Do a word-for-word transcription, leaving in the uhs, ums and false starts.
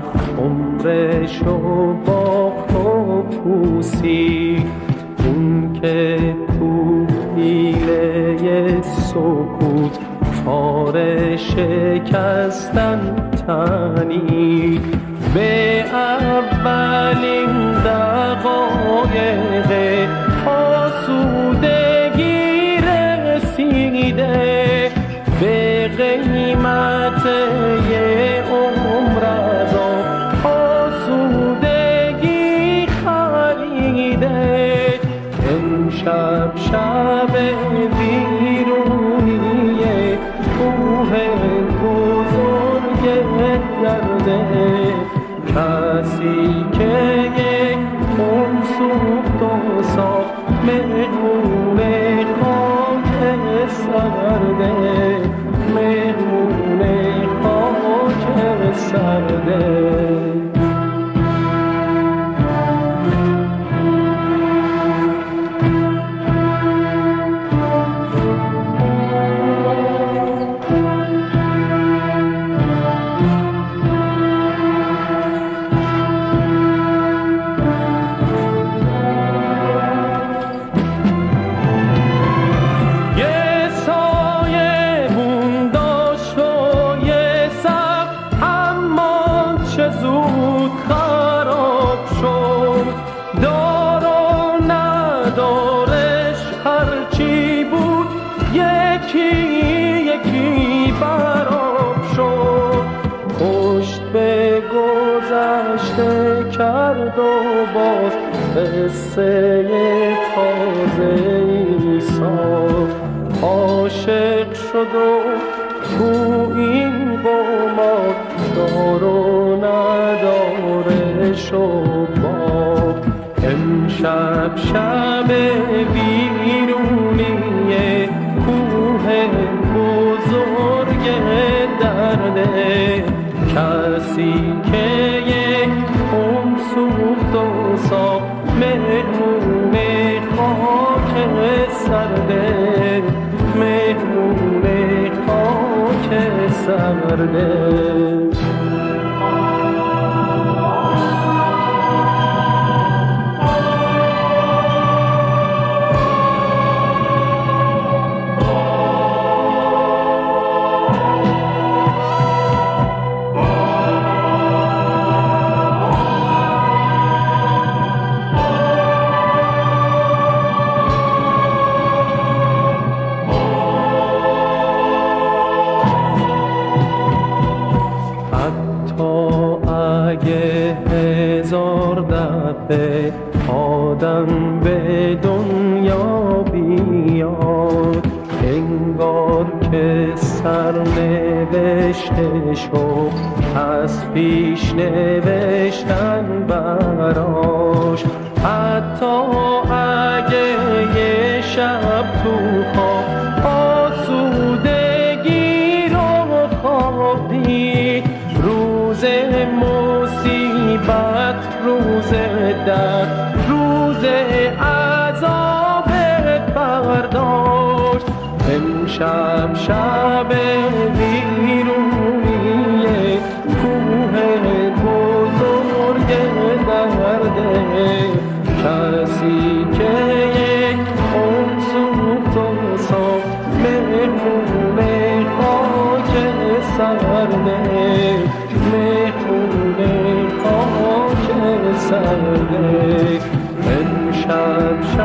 عمرشو باخت و پوسید، اون که تو پیله سکوت تار شکستن تنید، به اولین دقایق آسودگی رسیده، به قیمت یه عمر از آسودگی خریده. امشب شب ویرونی کوه بزرگ درده، کسی که یک خون سوخت و ساخت مهمون خاک سرده، مهمون خاک سرده. کرد و باز قصه تازه‌ای ساخت، عاشق شد و تو این قمار دار و ندارش و باخت. امشب شب ویرونی کوه بزرگ درده، کسی که خون سوخت و ساخت مهمون خاک سرده، مهمون خاک سرده. آدم به دنیا بیاد، انگار که سرنوشته شو از پیش نوشتن براش. حتی اگه یه شب تو خواب آسودگی رو خوابی، روز مصیبت، روز درد، روز عذاب برداشت. امشب شب ویرونی کوه بزرگ درده، کسی که یک خون سوخت و ساخت مهمون خاک سرده، مهمون خاک سرده. امشب شب